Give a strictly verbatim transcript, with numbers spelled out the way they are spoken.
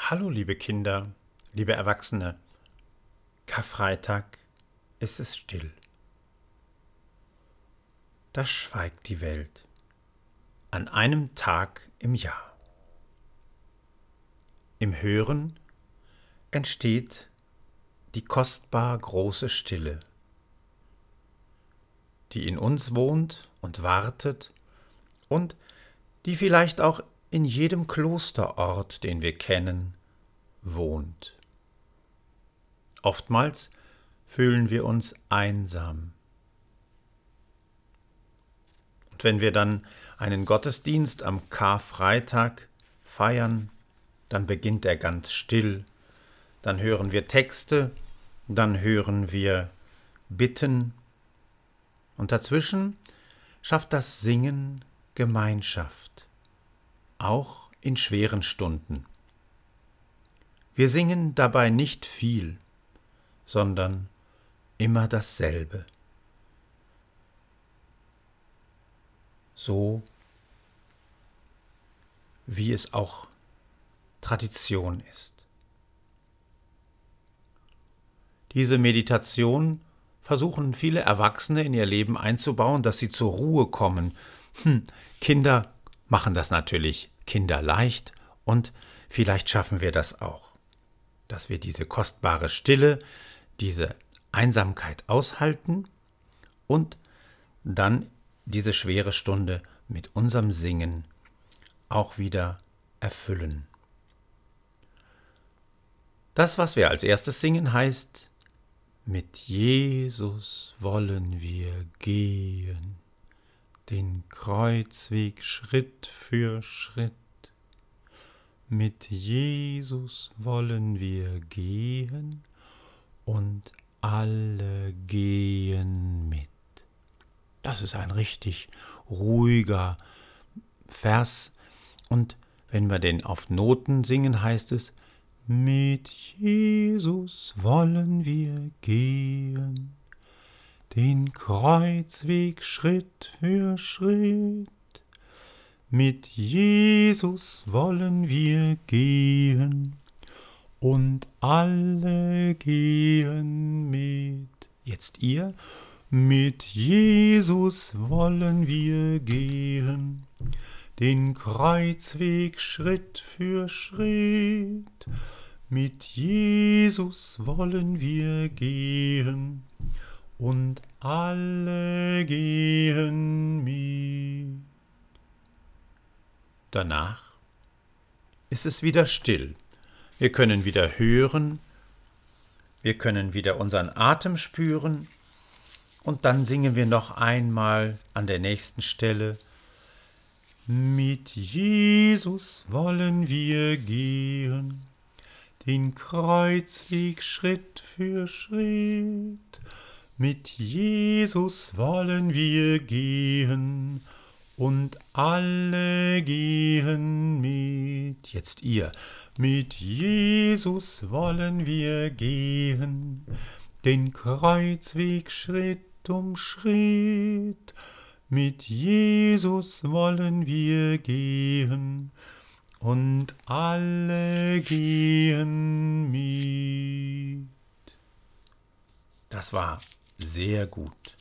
Hallo liebe Kinder, liebe Erwachsene, Karfreitag ist es still. Da schweigt die Welt an einem Tag im Jahr. Im Hören entsteht die kostbar große Stille, die in uns wohnt und wartet und die vielleicht auch in jedem Klosterort, den wir kennen, wohnt. Oftmals fühlen wir uns einsam. Und wenn wir dann einen Gottesdienst am Karfreitag feiern, dann beginnt er ganz still, dann hören wir Texte, dann hören wir Bitten und dazwischen schafft das Singen Gemeinschaft, auch in schweren Stunden. Wir singen dabei nicht viel, sondern immer dasselbe. So wie es auch Tradition ist. Diese Meditation versuchen viele Erwachsene in ihr Leben einzubauen, dass sie zur Ruhe kommen. Hm, Kinder machen das natürlich kinderleicht und vielleicht schaffen wir das auch, dass wir diese kostbare Stille, diese Einsamkeit aushalten und dann diese schwere Stunde mit unserem Singen auch wieder erfüllen. Das, was wir als erstes singen, heißt: Mit Jesus wollen wir gehen, den Kreuzweg Schritt für Schritt. Mit Jesus wollen wir gehen und alle gehen mit. Das ist ein richtig ruhiger Vers. Und wenn wir den auf Noten singen, heißt es: Mit Jesus wollen wir gehen, den Kreuzweg Schritt für Schritt. Mit Jesus wollen wir gehen und alle gehen mit. Jetzt ihr: Mit Jesus wollen wir gehen, den Kreuzweg Schritt für Schritt. Mit Jesus wollen wir gehen und alle gehen mit. Danach ist es wieder still. Wir können wieder hören, wir können wieder unseren Atem spüren und dann singen wir noch einmal an der nächsten Stelle: Mit Jesus wollen wir gehen, den Kreuzweg Schritt für Schritt. Mit Jesus wollen wir gehen und alle gehen mit. Jetzt ihr: Mit Jesus wollen wir gehen, den Kreuzweg Schritt um Schritt. Mit Jesus wollen wir gehen und alle gehen mit. Das war sehr gut.